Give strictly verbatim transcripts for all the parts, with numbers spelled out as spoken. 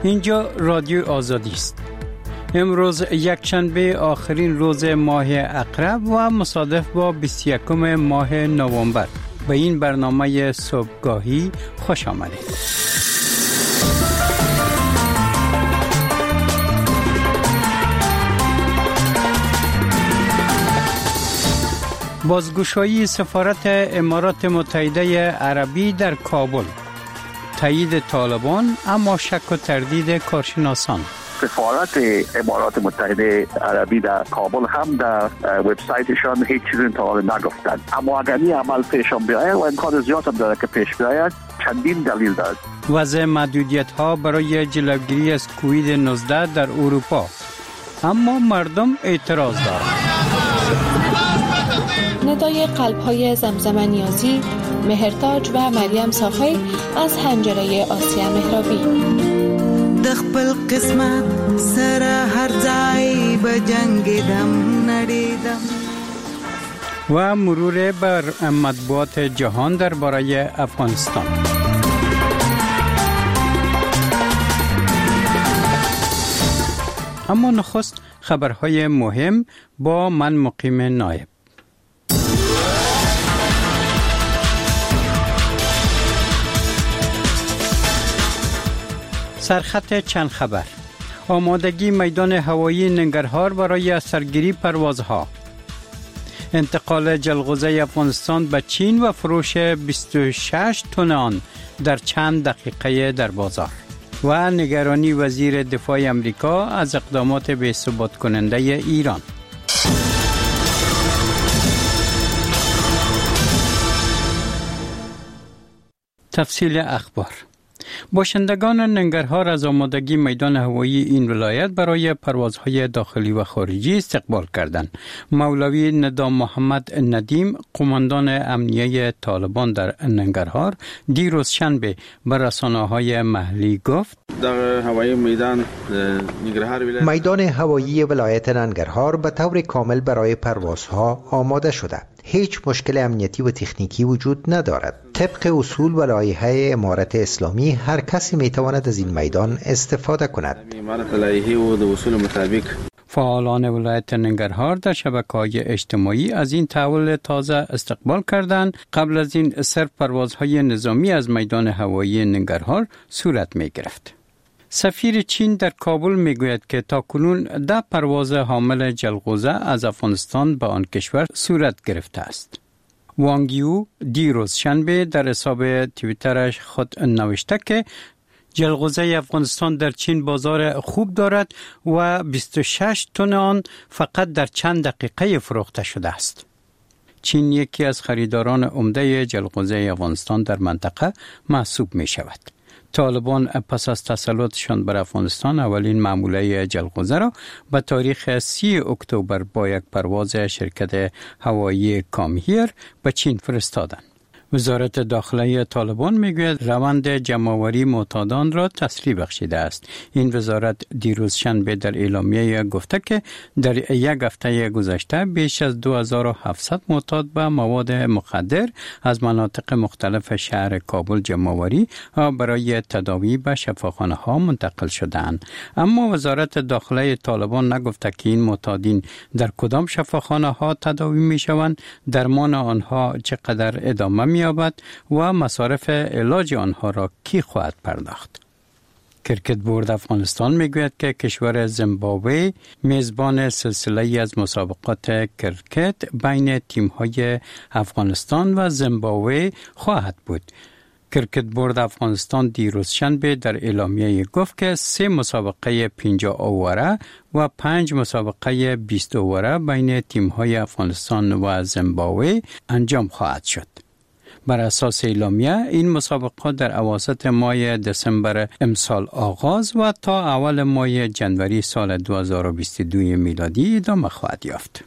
اینجا رادیو آزادی است. امروز یکشنبه آخرین روز ماه عقرب و مصادف با بیست و یکم ماه نوامبر. به این برنامه صبحگاهی خوش آمدید. بازگشایی سفارت امارات متحده عربی در کابل، تایید طالبان اما شک و تردید کارشناسان. سفارت امارات متحده عربی در کابل هم در وبسایتشان هیچ چیزی تا حالا نگفتند، اما اگر این عمل پیشم بیاید و امکان زیاد هم داره که پیش بیاید، چندین دلیل دارد. وضع محدودیت ها برای جلوگیری از کووید نوزده در اروپا، اما مردم اعتراض دارند. ندای قلب‌های زمزم نیازی، مهرتاج و مریم صافی از حنجره آسیا مهرابی. دخپل قسمت سر هر ځای به جنگیدم نړیدم. و مرور بر مطبوعات جهان درباره افغانستان. اما نخست خبرهای مهم با من مقیم نایب. سرخط چند خبر. آمادگی میدان هوایی ننگرهار برای سرگیری پروازها. انتقال جلغوزه افغانستان به چین و فروش بیست و شش تن آن در چند دقیقه در بازار. و نگرانی وزیر دفاع امریکا از اقدامات بی‌ثبات کننده ایران. تفصیل اخبار. باشندگان ننگرهار از آمادگی میدان هوایی این ولایت برای پروازهای داخلی و خارجی استقبال کردند. مولوی ندام محمد ندیم، قماندان امنیه طالبان در ننگرهار، دیروز شنبه به رسانه‌های محلی گفت: در هوایی میدان ننگرهار میدان هوایی ولایت ننگرهار به طور کامل برای پروازها آماده شده. هیچ مشکل امنیتی و تکنیکی وجود ندارد. طبق اصول و لایحه امارت اسلامی هر کسی میتواند از این میدان استفاده کند. امارت لایحه و اصول مطابق. فعالان ولایت ننگرهار در شبکه‌های اجتماعی از این تحول تازه استقبال کردند. قبل از این صرف پروازهای نظامی از میدان هوایی ننگرهار صورت می‌گرفت. سفیر چین در کابل میگوید که تاکنون ده پرواز حامل جلغوزه از افغانستان به آن کشور صورت گرفته است. وانگ یو دیروز شنبه در حساب توییترش خود نوشته که جلغوزه افغانستان در چین بازار خوب دارد و بیست و شش تن آن فقط در چند دقیقه فروخته شده است. چین یکی از خریداران عمده جلغوزه افغانستان در منطقه محسوب می شود. طالبان پس از تسلطشان بر افغانستان اولین معموله جلغوزه را به تاریخ سی اکتبر با یک پرواز شرکت هوایی کامهیر به چین فرستادند. وزارت داخلی طالبان میگوید روند جمع‌آوری معتادان را تسریع بخشیده است. این وزارت دیروز شنبه در اعلامیه گفته که در یک هفته گذشته بیش از دو هزار و هفتصد معتاد به مواد مخدر از مناطق مختلف شهر کابل جمع‌آوری و برای تداوی به شفاخانه ها منتقل شدند. اما وزارت داخلی طالبان نگفته که این معتادین در کدام شفاخانه ها تداوی می شوند، درمان آنها چقدر ادامه می یابد و مصارف علاج آنها را کی خواهد پرداخت. کرکت بورد افغانستان میگوید که کشور زیمبابوه میزبان سلسله از مسابقات کرکت بین تیم‌های افغانستان و زیمبابوه خواهد بود. کرکت بورد افغانستان دیروز شنبه در اعلامیه گفت که سه مسابقه پنجاه اووره و پنج مسابقه بیست اووره بین تیم‌های افغانستان و زیمبابوه انجام خواهد شد. بر اساس اعلامیه این مسابقات در اواسط ماه دسامبر امسال آغاز و تا اول ماه جنوری سال دو هزار و بیست و دو میلادی ادامه خواهد یافت.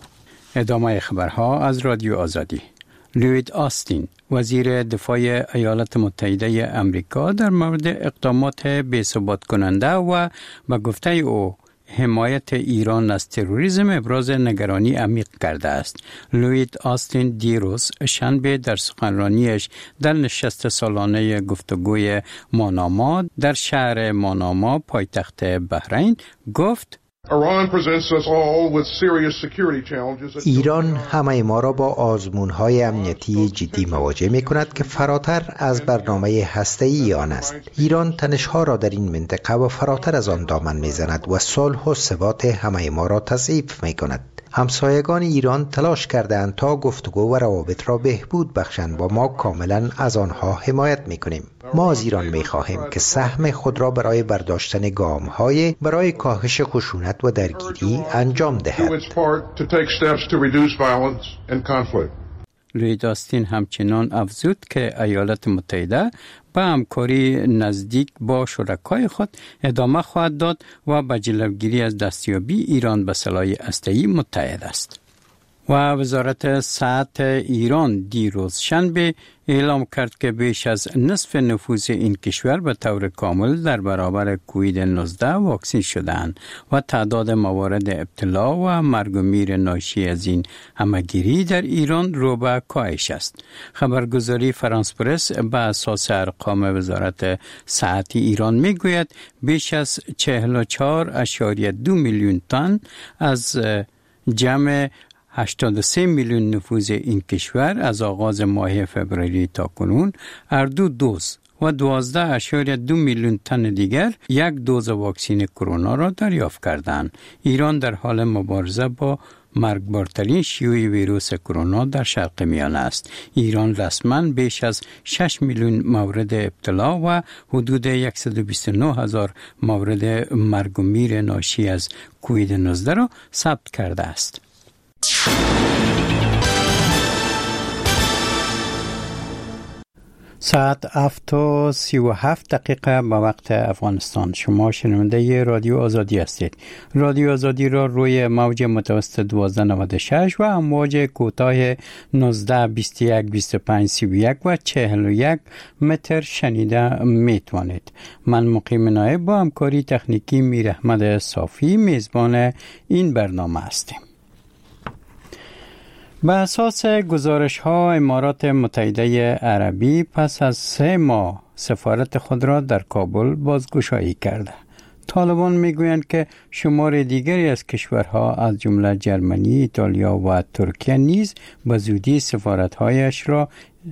ادامه خبرها از رادیو آزادی. لوید آستین، وزیر دفاع ایالات متحده امریکا، در مورد اقدامات بی‌ثبات کننده و به گفته او حمایت ایران از تروریسم ابراز نگرانی عمیق کرده است. لوید آستین دیروز شنبه در سخنرانیش در نشست سالانه گفتگوی ماناما در شهر ماناما پایتخت بحرین گفت ایران همه ما را با آزمون‌های امنیتی جدی مواجه می‌کند که فراتر از برنامه هسته‌ای آن است. ایران تنش‌ها را در این منطقه و فراتر از آن دامن می‌زند و صلح و ثبات همه ما را تضعیف می‌کند. همسایگان ایران تلاش کردند تا گفتگو و روابط را بهبود بخشند و ما کاملا از آنها حمایت می‌کنیم. ما از ایران می‌خواهیم که سهم خود را برای برداشتن گام‌های برای کاهش خشونت و درگیری انجام دهد. لوید آستین همچنان افزود که ایالات متحده به همکاری نزدیک با شرکای خود ادامه خواهد داد و به جلوگیری از دستیابی ایران به سلاح هسته‌ای متحد است. و وزارت صحت ایران دیروز شنبه اعلام کرد که بیش از نصف نفوس این کشور به طور کامل در برابر کووید نوزده واکسین شدند و تعداد موارد ابتلا و مرگ و میر ناشی از این همهگیری در ایران رو به کاهش است. خبرگزاری فرانس پرس به اساس ارقام وزارت صحت ایران میگوید بیش از چهل و چهار ممیز دو میلیون تن از جمع هشتاد و سه میلیون نفوس این کشور از آغاز ماه فوریه تا کنون هر دو دوز و دوازده ممیز دو میلیون تن دیگر یک دوز واکسن کرونا را دریافت کردند. ایران در حال مبارزه با مرگبارترین شیوع ویروس کرونا در شرق میانه است. ایران رسما بیش از شش میلیون مورد ابتلا و حدود صد و بیست و نه هزار مورد مرگ و میر ناشی از کووید نوزده را ثبت کرده است. ساعت هفت و سی و هفت دقیقه به وقت افغانستان. شما شنونده رادیو آزادی هستید. رادیو آزادی را روی موج متوسط دوازده نود و شش و امواج کوتاه نوزده بیست و یک بیست و پنج سی و یک و چهل و یک متر شنیده میتوانید. من مقیم نایب با همکاری تکنیکی میر احمد صافی میزبان این برنامه هستیم. به اساس گزارش ها امارات متحده عربی پس از سه ماه سفارت خود را در کابل بازگشایی کرده. طالبان میگویند که شمار دیگری از کشورها از جمله جرمنی، ایتالیا و ترکیه نیز به زودی سفارت‌هایش را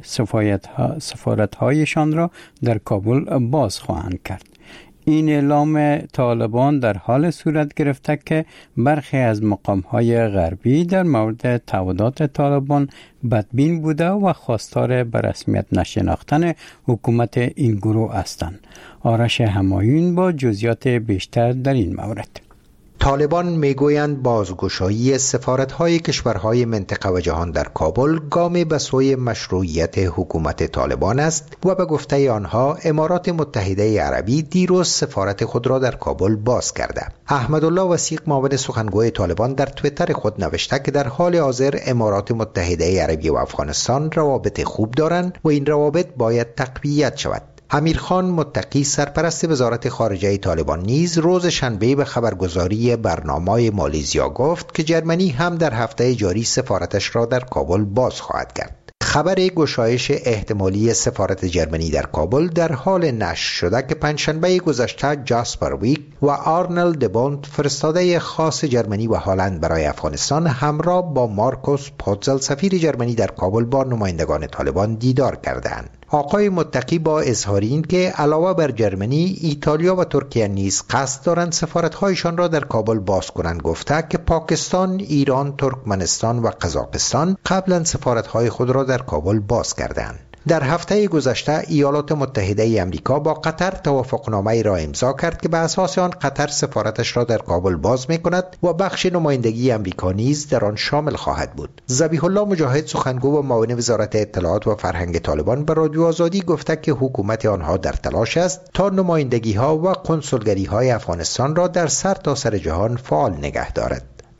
سفارت‌هایشان را در کابل باز خواهند کرد. این اعلام طالبان در حال صورت گرفته که برخی از مقام‌های غربی در مورد تعهدات طالبان بدبین بوده و خواستار به رسمیت نشناختن حکومت این گروه هستند. آرش همایون با جزئیات بیشتر در این مورد. طالبان میگویند بازگشایی سفارت‌های کشورهای منطقه و جهان در کابل گامی به سوی مشروعیت حکومت طالبان است و به گفته آنها امارات متحده عربی دیروز سفارت خود را در کابل باز کرده. احمدالله وثیق معاون سخنگوی طالبان در توییتر خود نوشته که در حال حاضر امارات متحده عربی و افغانستان روابط خوب دارند و این روابط باید تقویت شود. امیرخان متقی سرپرست وزارت خارجه طالبان نیز روز شنبه به خبرگزاری برنامه مالیزیا گفت که جرمنی هم در هفته جاری سفارتش را در کابل باز خواهد کرد. خبر گشایش احتمالی سفارت جرمنی در کابل در حال نشر شده که پنجشنبه گذشته جاسپر ویک و آرنل دبونت فرستاده خاص جرمنی و هلند برای افغانستان همراه با مارکوس پوتزل سفیر جرمنی در کابل با نمایندگان طالبان دیدار کردند. آقای متقی با اظهار این که علاوه بر جرمنی، ایتالیا و ترکیه نیز قصد دارند سفارت‌هایشان را در کابل باز کنند گفته که پاکستان، ایران، ترکمنستان و قزاقستان قبلا سفارت‌های خود را در کابل باز کردند. در هفته گذشته ایالات متحده آمریکا با قطر توافقنامه‌ای را امضا کرد که به اساس آن قطر سفارتش را در کابل باز می‌کند و بخش نمایندگی آمریکا نیز در آن شامل خواهد بود. ذبیح الله مجاهد سخنگو و معاون وزارت اطلاعات و فرهنگ طالبان به رادیو آزادی گفته که حکومت آنها در تلاش است تا نمایندگی‌ها و کنسولگری‌های افغانستان را در سرتاسر جهان فعال نگه دارد.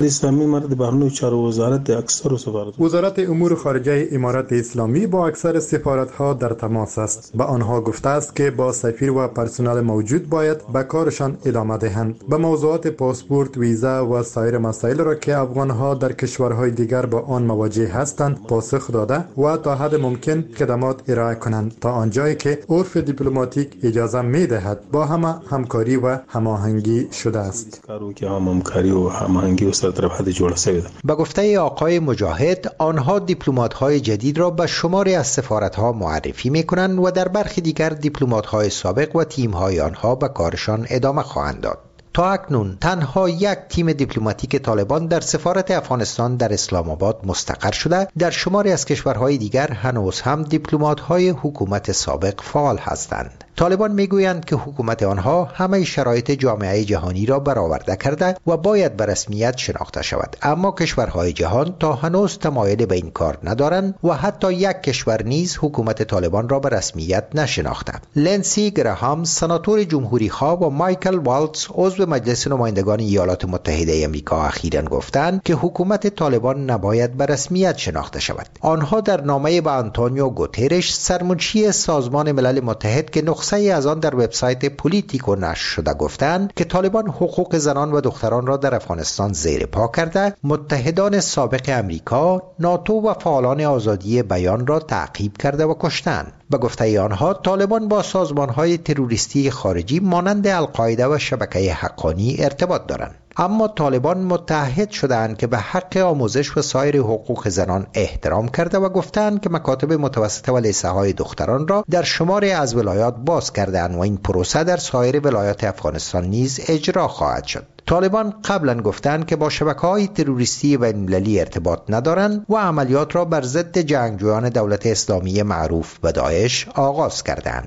اسلامی مرد بهرنی چهار وزارت اکثر سفارت وزارت امور خارجه امارات اسلامی با اکثر سفارت‌ها در تماس است. به آنها گفته است که با سفیر و پرسنل موجود باید به کارشان ادامه دهند. به موضوعات پاسپورت، ویزا و سایر مسائل را که افغان‌ها در کشورهای دیگر با آن مواجه هستند پاسخ داده و تا حد ممکن خدمات ارائه کنند تا آنجایی که عرف دیپلماتیک اجازه می‌دهد با همه همکاری و هماهنگی شده است. کارو که هم همکاری و هماهنگی و سرطرفت جوړ شوی ده. به گفته آقای مجاهد، آنها دیپلمات‌های جدید را به شماری از سفارت‌ها معرفی می‌کنند و در برخی دیگر دیپلمات‌های سابق و تیم‌های آنها به کارشان ادامه خواهند داد. تا اکنون تنها یک تیم دیپلماتیک طالبان در سفارت افغانستان در اسلام آباد مستقر شده. در شماری از کشورهای دیگر هنوز هم دیپلمات‌های حکومت سابق فعال هستند. طالبان میگویند که حکومت آنها همه شرایط جامعه جهانی را برآورده کرده و باید به رسمیت شناخته شود، اما کشورهای جهان تا هنوز تمایل به این کار ندارند و حتی یک کشور نیز حکومت طالبان را به رسمیت نشناخته. لنسی گراهام سناتور جمهوری خواه و مایکل والتز عضو مجلس نمایندگان ایالات متحده آمریکا اخیراً گفتند که حکومت طالبان نباید به رسمیت شناخته شود. آنها در نامه به آنتونیو گوترش سرمنشی سازمان ملل متحد که نسخه از آن در وبسایت پولیتیکو نشر شده گفتند که طالبان حقوق زنان و دختران را در افغانستان زیر پا کرده، متحدان سابق امریکا، ناتو و فعالان آزادی بیان را تعقیب کرده و کشتند. به گفته آنها طالبان با سازمان‌های تروریستی خارجی مانند القاعده و شبکه حقانی ارتباط دارند. اما طالبان متحد شدند که به حق آموزش و سایر حقوق زنان احترام کرده و گفتند که مکاتب متوسطه و لیسه‌های دختران را در شماری از ولایات باز کردند و این پروسه در سایر ولایات افغانستان نیز اجرا خواهد شد. طالبان قبلا گفتند که با شبکه‌های تروریستی بین‌المللی ارتباط ندارند و عملیات را بر ضد جنگجویان دولت اسلامی معروف به داعش آغاز کردند.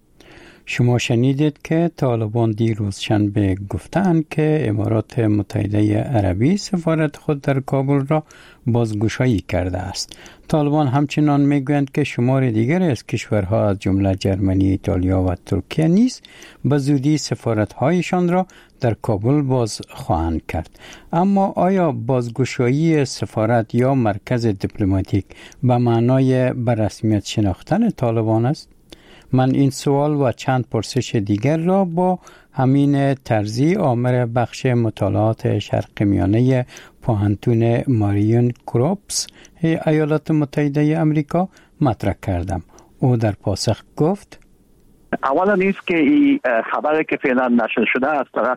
شما شنیدید که طالبان دیروز شنبه گفتند که امارات متحده عربی سفارت خود در کابل را بازگشایی کرده است. طالبان همچنان میگویند که شمار دیگر از کشورها از جمله جرمنی، ایتالیا و ترکیه نیز به زودی سفارت‌هایشان را در کابل باز خواهند کرد. اما آیا بازگشایی سفارت یا مرکز دیپلماتیک به معنای به رسمیت شناختن طالبان است؟ من این سوال و چند پرسش دیگر را با همین ترزی، آمر بخش مطالعات شرق میانه پوهنتون ماریون کروپس ایالات متحده آمریکا مطرح کردم. او در پاسخ گفت: اولا نیست که این خبری که فعلا نشر شده از طرف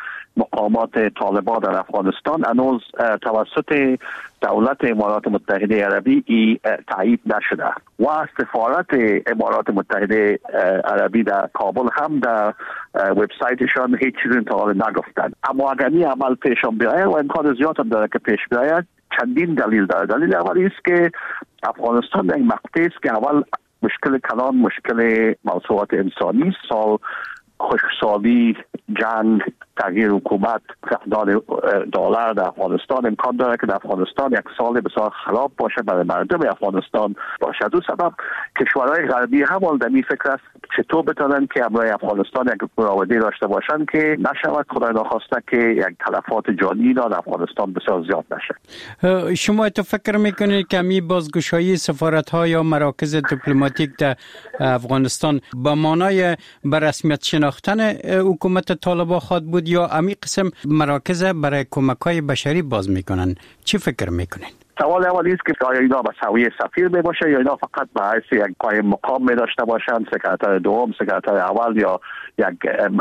مقامات طالبان در افغانستان هنوز توسط دولت امارات متحده عربی ای تایید نشده و سفارت امارات متحده عربی در کابل هم در وبسایتشان هیچ چیزی تا حالا نگفتند. اما اگر این عمل پیشم بیاید و امکان زیاد هم داره که پیش بیاید، چندین دلیل داره. دلیل اولی است که افغانستان در این مقطع است که اول مشکل کلان، مشکل موضوعات انسانی، سال خشکسالی، جنگ، تغییر حکومت، فقدان دلار در افغانستان امکان داره که در افغانستان یک سال بسیار خراب باشه برای مردم افغانستان باشه. دو سبب کشورهای غربی هم در این فکر است چطور بتونن که برای افغانستان یک مراوده داشته باشن که نشود خدای نخواسته که یک تلفات جانی در افغانستان بسیار زیاد نشه. شما تو فکر میکنید که می بازگشایی سفارت‌ها یا مراکز دیپلماتیک در افغانستان با معنای به رسمیت شناختن حکومت طالبان خواهد بود یا امی قسم مراکز برای کمک‌های بشری باز میکنن؟ چی فکر میکنین؟ سوال اولی است که آیا اینا به سویه سفیر می باشه یا اینا فقط به حیث یک قایم مقام می داشته باشند، سکرتر دوم، سکرتر اول یا یک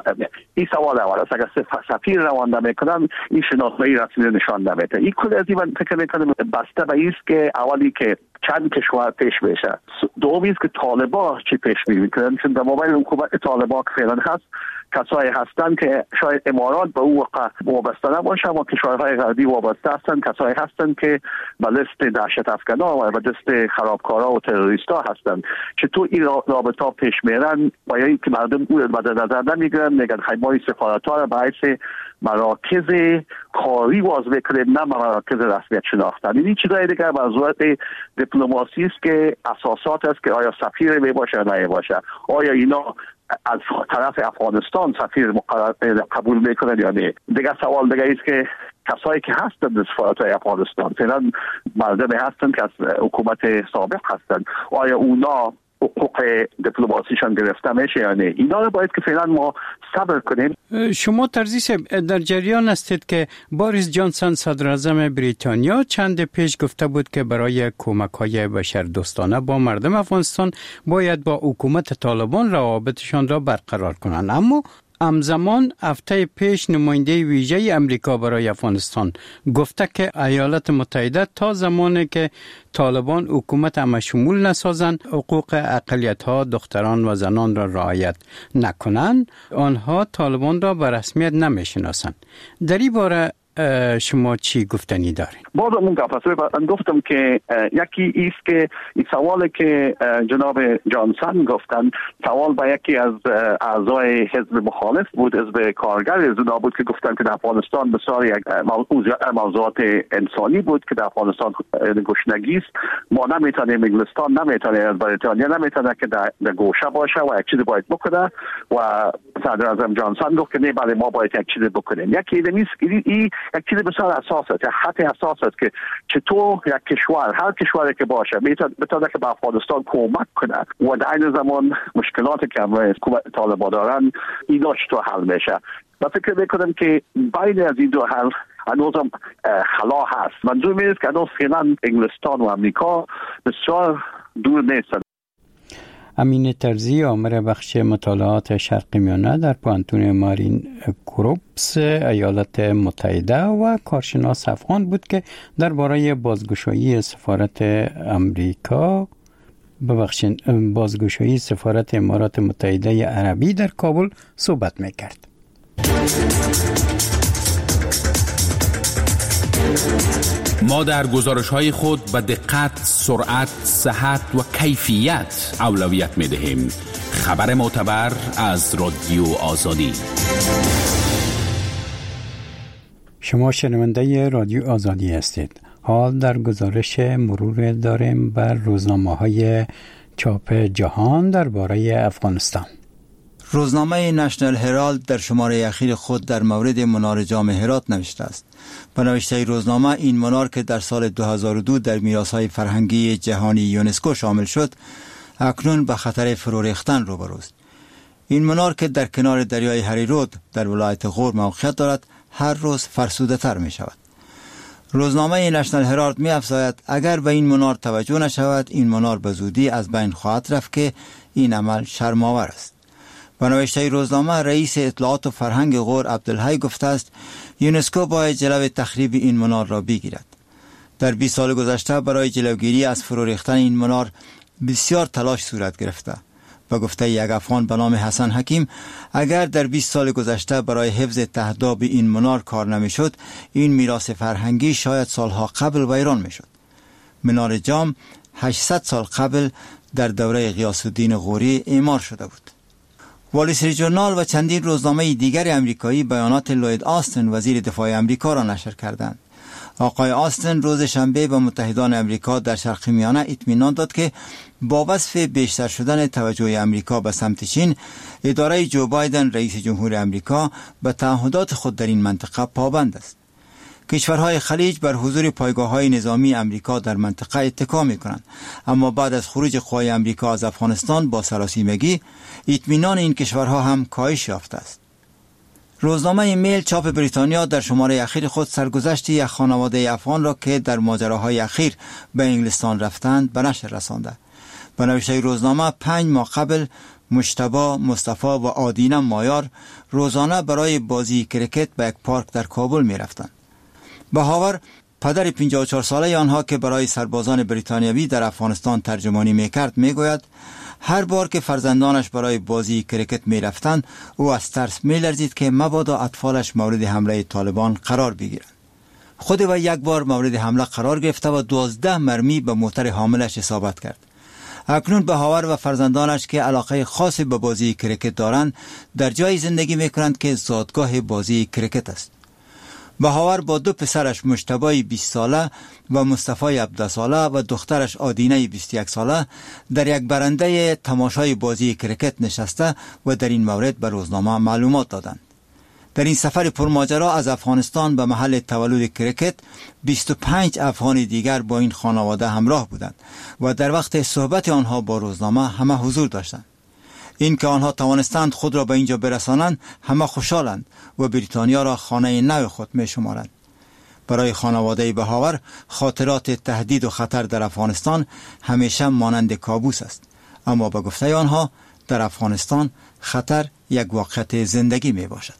این سوال اول است. اگر سفیر روانده میکنن این شناسنامه رسمی نشان نمیده. این کل از این فکر میکنم بسته به است که اولی که چند کشور پیش بشه، دومی است که طالبان چی پیش میکنن، چون در مقابل حکومت طالبان که فعلا هست کسایی هستند که شاید امارات به او وقع وابسته نباشه اما کشورهای غربی وابسته هستند، کسایی هستند که به لیست دهشت افکنان و به لیست خرابکارا و تروریستا هستند. چطور این رابطه پیش میرن و یا اینکه مردم او به نظر نمیگیرن، میگن خیمای سفارت‌ها را به حیث مراکز کاری واز بکنیم نه مراکز رسمیت شناختن. این چیزای دیگر موضوعات دیپلماسی است که اساسات است که آیا سفیر می باشه یا نه باشه، آیا اینا از طرف افغانستان سفیر مقرر قبول میکنن یا نه. دیگه سوال دیگه است که کسایی که هستند در سفارت‌های افغانستان فعلا مردمی هستند که از حکومت سابق هستند، آیا اونا حقوق دیپلماسیشان گرفته میشه یا نه؟ اینا رو باید که فعلا ما صبر کنیم. شما ترزی در جریان هستید که باریس جانسون صدر اعظم بریتانیا چند پیش گفته بود که برای کمک‌های بشردوستانه با مردم افغانستان باید با حکومت طالبان روابطشان را برقرار کنند، اما همزمان هفته پیش نماینده ویژه امریکا برای افغانستان گفته که ایالات متحده تا زمانی که طالبان حکومت همشمول نسازند حقوق اقلیت‌ها دختران و زنان را رعایت نکنند آنها طالبان را به رسمیت نمیشناسند. در این باره شما چی گفتنی دارین؟ باز اون گفتم گفتم که یکی ایست که این سوالی که جناب جانسون گفتن سوال با یکی از اعضای حزب مخالف بود، حزب کارگر از اونا بود که گفتن که در افغانستان بسیار یک موضوعات انسانی بود که در افغانستان گشنگی است، ما نمیتونیم، انگلستان نمیتونه، از بریتانیا نمیتونه که در گوشه باشه و یک چیزی باید بکنه و صدر اعظم جانسون گفت که نه بله ما باید یک چیزی بکنیم. یکی نیست این یک چیز بسیار اساس است، یک خط اساس است که چطور یک کشور، هر کشوری که باشه بتونه که به افغانستان کمک کنه و در این زمان مشکلاتی که حکومت طالبان دارن اینا چطور حل میشه. من فکر میکنم که بین از این دو حل هنوز هم خلا هست. منظور میاد که هنوز فعلا انگلستان و امریکا بسیار دور نیستند. امین ترزی آمر بخش مطالعات شرق میانه در پوهنتون مارین کروپس ایالات متحده و کارشناس افغان بود که درباره بازگشایی سفارت امریکا ببخشید بازگشایی سفارت امارات متحده عربی در کابل صحبت میکرد. ما در گزارش‌های خود به دقت، سرعت، صحت و کیفیت اولویت می‌دهیم. خبر معتبر از رادیو آزادی. شما شنونده رادیو آزادی هستید. حال در گزارش مرور داریم بر روزنامه‌های چاپ جهان درباره افغانستان. روزنامه نشنل هرالد در شماره اخیر خود در مورد منار جام هرات نوشته است. به نوشته روزنامه این منار که در سال دو هزار و دو در میراث‌های فرهنگی جهانی یونسکو شامل شد، اکنون به خطر فرو ریختن روبروست. این منار که در کنار دریای هریرود در ولایت غور موقعیت دارد، هر روز فرسوده‌تر می شود. روزنامه نشنل هرالد می افزاید اگر به این منار توجه نشود، این منار به زودی از بین خواهد رفت که این عمل شرم‌آور است. به نوشته روزنامه رئیس اطلاعات و فرهنگ غور عبدالحی گفته است یونسکو باید جلوی تخریب این منار را بگیرد. در بیست سال گذشته برای جلوگیری از فرو ریختن این منار بسیار تلاش صورت گرفته. به گفته یک افغان به نام حسن حکیم، اگر در بیست سال گذشته برای حفظ تهداب این منار کار نمیشد، این میراث فرهنگی شاید سالها قبل ویران میشد. منار جام هشتصد سال قبل در دوره غیاث الدین غوری اعمار شده بود. وال استریت ژورنال و چندین روزنامه دیگر امریکایی بیانات لوید آستن وزیر دفاع امریکا را نشر کردند. آقای آستن روز شنبه به متحدان امریکا در شرق میانه اطمینان داد که با وصف بیشتر شدن توجه امریکا به سمت چین، اداره جو بایدن رئیس جمهور امریکا به تعهدات خود در این منطقه پابند است. کشورهای خلیج بر حضور پایگاه‌های نظامی امریکا در منطقه اتکا می‌کنند، اما بعد از خروج قوای امریکا از افغانستان با سراسیمگی اطمینان این کشورها هم کاهش یافته است. روزنامه میل چاپ بریتانیا در شماره اخیر خود سرگذشت یک خانواده افغان را که در ماجراهای اخیر به انگلستان رفتند به نشر رسانده. به نوشته روزنامه پنج ماه قبل مجتبی، مصطفی و آدینه مایار روزانه برای بازی کرکت به یک پارک در کابل می رفتند. بهاور پدر پنجاه و چهار ساله آنها که برای سربازان بریتانیایی در افغانستان ترجمانی میکرد میگوید هر بار که فرزندانش برای بازی کرکت میرفتند او از ترس میلرزید که مبادا اطفالش مورد حمله طالبان قرار بگیرند. خود و یک بار مورد حمله قرار گرفته و دوازده مرمی به موتر حاملش اصابت کرد. اکنون بهاور و فرزندانش که علاقه خاصی به بازی کرکت دارند در جای زندگی میکنند که زادگاه بازی کرکت است. بهاور با دو پسرش مجتبی بیست ساله و مصطفی هفده ساله و دخترش آدینه بیست و یک ساله در یک برنده تماشای بازی کرکت نشسته و در این مورد به روزنامه معلومات دادند. در این سفر پرماجرا از افغانستان به محل تولد کرکت بیست و پنج افغان دیگر با این خانواده همراه بودند و در وقت صحبت آنها با روزنامه همه حضور داشتند. این که آنها توانستند خود را به اینجا برسانند همه خوشحالند و بریتانیا را خانه نو خود می شمارند. برای خانواده بهاور خاطرات تهدید و خطر در افغانستان همیشه مانند کابوس است، اما به گفته آنها در افغانستان خطر یک واقعیت زندگی می باشد.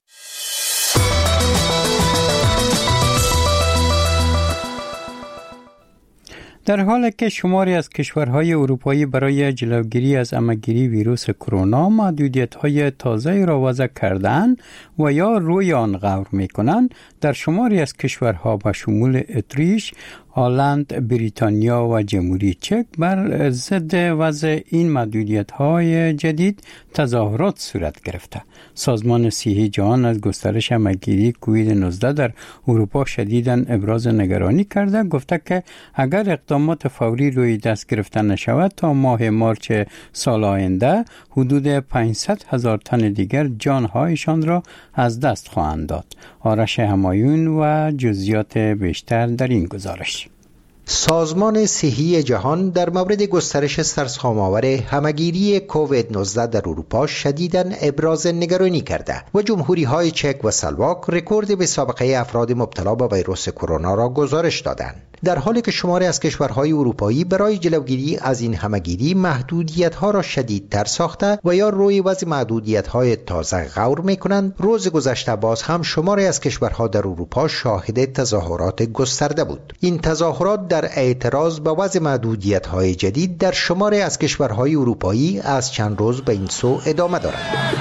در حالی که شماری از کشورهای اروپایی برای جلوگیری از عمه‌گیری ویروس کرونا محدودیت‌های تازه‌ای را وضع کردند و یا روی آن غور می‌کنند، در شماری از کشورها به شمول اتریش، هلند، بریتانیا و جمهوری چک بر ضد وضع این محدودیت‌های جدید تظاهرات صورت گرفته. سازمان صحی جهان از گسترش عمه‌گیری کووید نوزده در اروپا شدیداً ابراز نگرانی کرده، گفته که اگر اقدامات فوری روی دست گرفته نشود تا ماه مارچ سال آینده حدود پانصد هزار تن دیگر جانهایشان را از دست خواهند داد. آرش همایون و جزئیات بیشتر در این گزارش. سازمان صحی جهان در مورد گسترش سرسام‌آور همه‌گیری کووید نوزده در اروپا شدیداً ابراز نگرانی کرده و جمهوری‌های چک و اسلواک رکورد به سابقه افراد مبتلا به ویروس کرونا را گزارش دادند. در حالی که شماری از کشورهای اروپایی برای جلوگیری از این همه‌گیری محدودیت‌ها را شدیدتر ساخته و یا روی وضع محدودیت‌های تازه غور می‌کنند، روز گذشته باز هم شماری از کشورها در اروپا شاهد تظاهرات گسترده بود. این تظاهرات در اعتراض به وضع محدودیت‌های جدید در شماری از کشورهای اروپایی از چند روز به این سو ادامه دارد.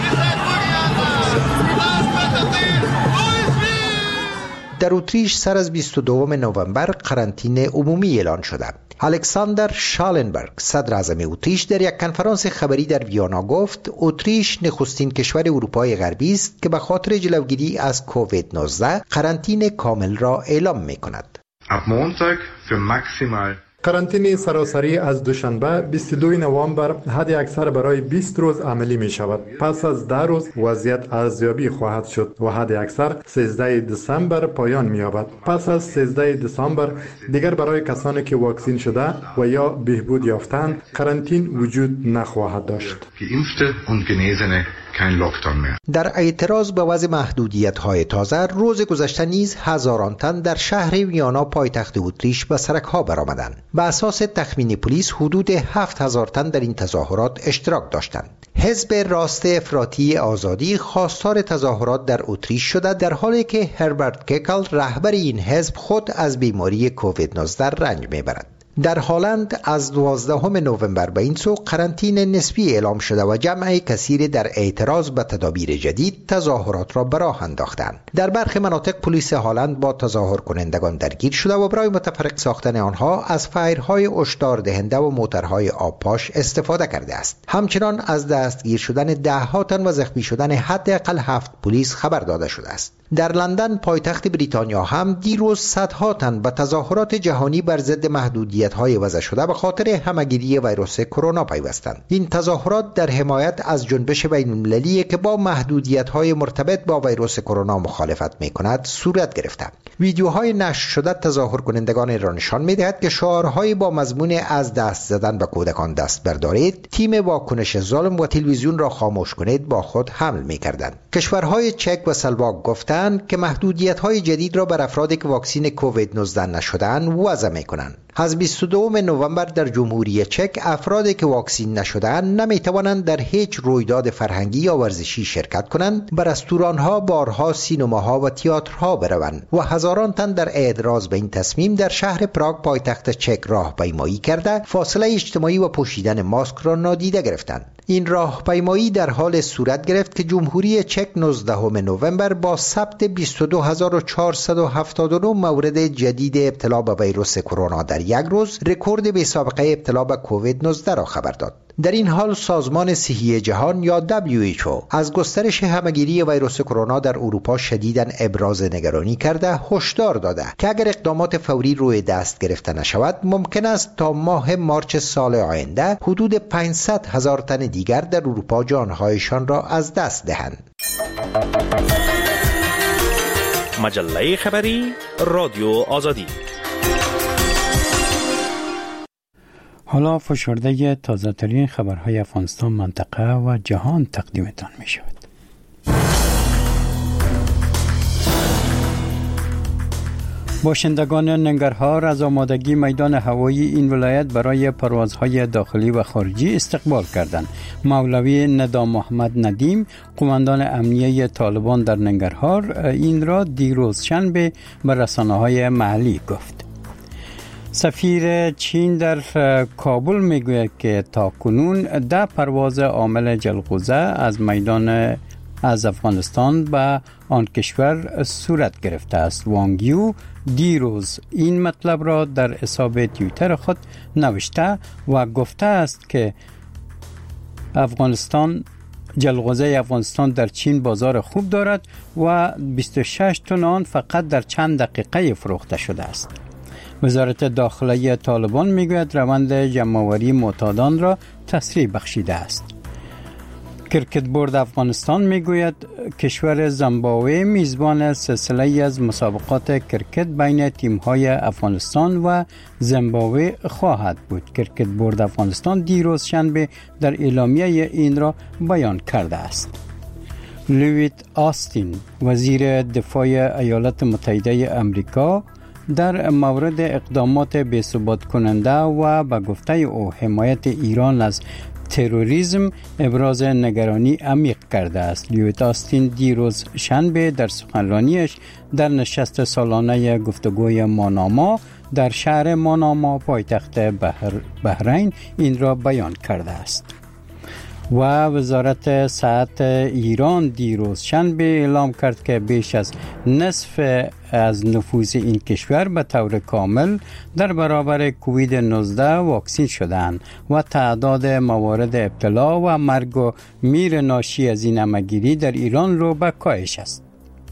در اتریش سر از بیست و دوم نوامبر قرنطینه عمومی اعلان شده. الکساندر شالنبرگ صدر اعظم اتریش در یک کنفرانس خبری در ویانا گفت اتریش نخستین کشور اروپای غربی است که به خاطر جلوگیری از کووید نوزده قرنطینه کامل را اعلام می‌کند. Ab Montag für maximal قرنطینه سراسری از دوشنبه بیست و دوم نوامبر حد اکثر برای بیست روز عملی می شود. پس از ده روز وضعیت ارزیابی خواهد شد و حد اکثر سیزده دسامبر پایان می یابد. پس از سیزده دسامبر دیگر برای کسانی که واکسین شده و یا بهبود یافتند قرنطینه وجود نخواهد داشت. Geimpfte und Genesene kein Lockdown mehr. در اعتراض به وضع محدودیت‌های تازه روز گذشته نیز هزاران تن در شهر ویانا پایتخت اتریش به سرک‌ها برآمدند. به اساس تخمین پلیس حدود هفت هزار تن در این تظاهرات اشتراک داشتند. حزب راست افراطی آزادی خواستار تظاهرات در اتریش شده، در حالی که هربرت ککل رهبر این حزب خود از بیماری کووید نوزده رنج میبرد. در هلند از دوازدهم نوامبر به این سو قرنطینه نسبی اعلام شده و جمع کثیر در اعتراض به تدابیر جدید تظاهرات را به راه انداختند. در برخی مناطق پلیس هلند با تظاهر کنندگان درگیر شده و برای متفرق ساختن آنها از فایرهای هشدار دهنده و موترهای آبپاش استفاده کرده است. همچنان از دستگیر شدن ده ها تن و زخمی شدن حداقل هفت پلیس خبر داده شده است. در لندن پایتخت بریتانیا هم دیروز صدها تن به تظاهرات جهانی بر ضد محدودیت‌های وضع شده به خاطر همه‌گیری ویروس کرونا پیوستند. این تظاهرات در حمایت از جنبش بین‌المللی که با محدودیت‌های مرتبط با ویروس کرونا مخالفت می‌کند صورت گرفته. ویدیوهای نشر شده تظاهر کنندگان را نشان می‌دهد که شعارهای با مضمون از دست زدن به کودکان دست بردارید، تیم واکنش ظلم و تلویزیون را خاموش کنید با خود حمل می‌کردند. کشورهای چک و اسلواک گفتند که محدودیت‌های جدید را بر افرادی که واکسین کووید نوزده نشده‌اند وضع می‌کنند. از بیست و دوم نوامبر در جمهوری چک افرادی که واکسین نشده‌اند نمی‌توانند در هیچ رویداد فرهنگی یا ورزشی شرکت کنند، به رستوران‌ها، بارها، سینماها و تئاترها بروند و هزاران تن در اعتراض به این تصمیم در شهر پراگ پایتخت چک راهپیمایی کرده فاصله اجتماعی و پوشیدن ماسک را نادیده گرفتند. این راهپیمایی در حال صورت گرفت که جمهوری چک نوزدهم نوامبر با ثبت بیست و دو هزار و چهارصد و هفتاد و نه مورد جدید ابتلا به ویروس کرونا در یک روز رکورد بی سابقه ابتلا به کووید نوزده را خبر داد. در این حال سازمان صحی جهان یا دبلیو اچ او از گسترش همه‌گیری ویروس کرونا در اروپا شدیداً ابراز نگرانی کرده هشدار داده که اگر اقدامات فوری روی دست گرفته نشود ممکن است تا ماه مارچ سال آینده حدود پانصد هزار تن دیگر در اروپا جانهایشان را از دست دهند. مجله خبری رادیو آزادی. حالا فشرده تازه ترین خبرهای افغانستان، منطقه و جهان تقدیمتان می شود. باشندگان ننگرهار از آمادگی میدان هوایی این ولایت برای پروازهای داخلی و خارجی استقبال کردند. مولوی ندام محمد ندیم، قماندان امنیه طالبان در ننگرهار، این را دیروز شنبه به رسانه‌های محلی گفت. سفیر چین در کابل میگوید که تاکنون ده پرواز عامل جلغوزه از میدان از افغانستان به آن کشور صورت گرفته است. وانگ یو دیروز این مطلب را در حساب توییتر خود نوشته و گفته است که افغانستان جلغوزه افغانستان در چین بازار خوب دارد و بیست و شش تن آن فقط در چند دقیقه فروخته شده است. وزارت داخلی طالبان میگوید روند جمع‌آوری معتادان را تسریع بخشیده است. کرکت بورد افغانستان میگوید کشور زیمبابوه میزبان سلسله از مسابقات کرکت بین تیم‌های افغانستان و زیمبابوه خواهد بود. کرکت بورد افغانستان دیروز شنبه در اعلامیه این را بیان کرده است. لویت آستین، وزیر دفاع ایالات متحده آمریکا، در مورد اقدامات بی‌ثبات کننده و به گفته او حمایت ایران از تروریسم ابراز نگرانی عمیق کرده است. لیویت آستین دیروز شنبه در سخنرانیش در نشست سالانه گفتگوی ماناما در شهر ماناما پایتخت بحر بحرین این را بیان کرده است. و وزارت صحت ایران دیروز شنبه اعلام کرد که بیش از نصف از نفوس این کشور به طور کامل در برابر کووید نوزده واکسین شدند و تعداد موارد ابتلا و مرگ و میر ناشی از این همه‌گیری در ایران رو به کاهش است.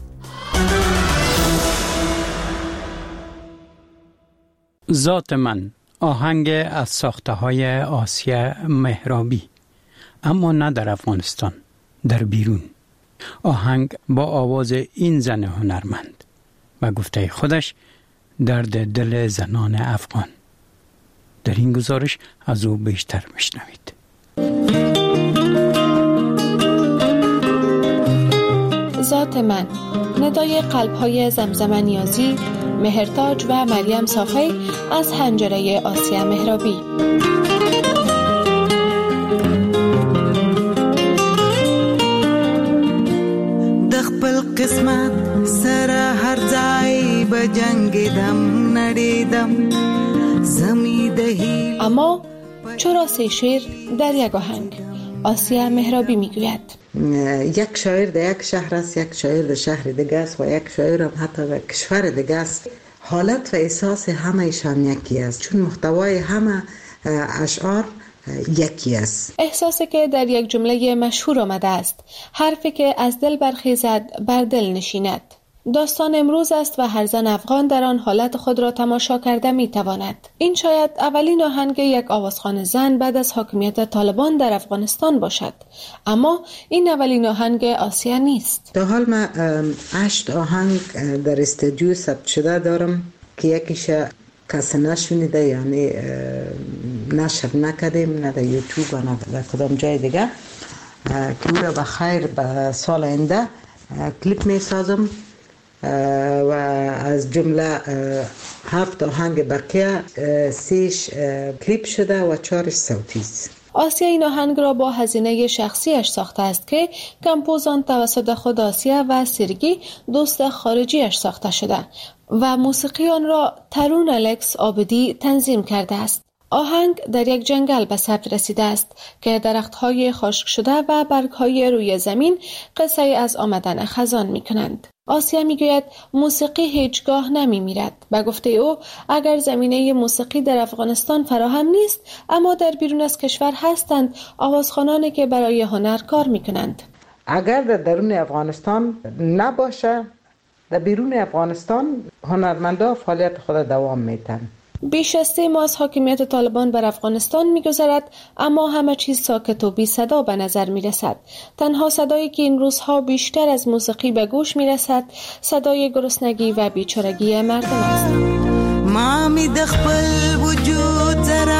ذات من، آهنگ از ساخته‌های آسیا مهرابی، اما نه در افغانستان، در بیرون. آهنگ با آواز این زن هنرمند و گفته خودش درد دل زنان افغان. در این گزارش از او بیشتر میشنوید. ذات من، ندای قلب‌های زمزم نیازی، مهرتاج و مریم صافی از حنجره آسیا مهرابی. قسمت سر هر ځای به جنگیدم نړیدم زمی دهی. اما چرا سه شعر در یک آهنگ؟ آسیا مهرابی میگوید یک شاعر در یک شهر است، یک شاعر در شهر دیگه است و یک شاعر هم حتی در کشور دیگه است. حالت و احساس همه ایشان یکی است، چون محتوای همه اشعار یکی است. احساسی که در یک جمله مشهور آمده است، حرفی که از دل برخیزد بر دل نشیند. داستان امروز است و هر زن افغان در آن حالت خود را تماشا کرده می تواند. این شاید اولین آهنگ یک آوازخوان زن بعد از حاکمیت طالبان در افغانستان باشد، اما این اولین آهنگ آسیا نیست. تا حال من هشت آهنگ در استودیو ثبت شده دارم که یکیش کسی نشونیده، یعنی نشر نکردیم، نه در یوتیوب نه در کدام جای دیگه، که او را بخیر به سال آینده کلیپ می سازم و از جمله هفت آهنگ بقیه سیش کلیپ شده و چارش صوتی است. آسیا این آهنگ را با هزینه شخصیش ساخته است که کمپوزان توسط خود آسیا و سرگی دوست خارجیش ساخته شده و موسیقی آن را ترون الکس عابدی تنظیم کرده است. آهنگ در یک جنگل به ثبت رسیده است که درخت‌های خشک شده و برگ‌های روی زمین قصه از آمدن خزان می‌کنند. آسیا میگوید موسیقی هیچگاه نمی‌میرد. به گفته او اگر زمینه موسیقی در افغانستان فراهم نیست، اما در بیرون از کشور هستند آوازخوانانی که برای هنر کار می‌کنند. اگر در درون افغانستان نباشه، در بیرون افغانستان هنرمندا فعالیت خود دوام میتن. بیش از سه ماه از حاکمیت طالبان بر افغانستان می‌گذرد، اما همه چیز ساکت و بی صدا به نظر می‌رسد. تنها صدایی که این روزها بیشتر از موسیقی به گوش می‌رسد، صدای گرسنگی و بیچارگی مردم است. ما می د خپل وجود زرا